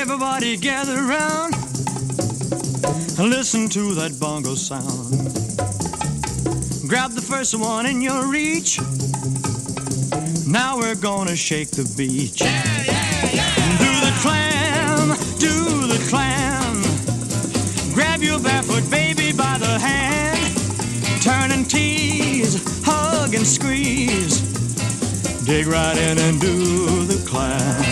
Everybody gather around and listen to that bongo sound. Grab the first one in your reach. Now we're gonna shake the beach. Do the clam, do the clam. Grab your barefoot baby by the hand. Turn and tease, hug and squeeze. Dig right in and do the clam.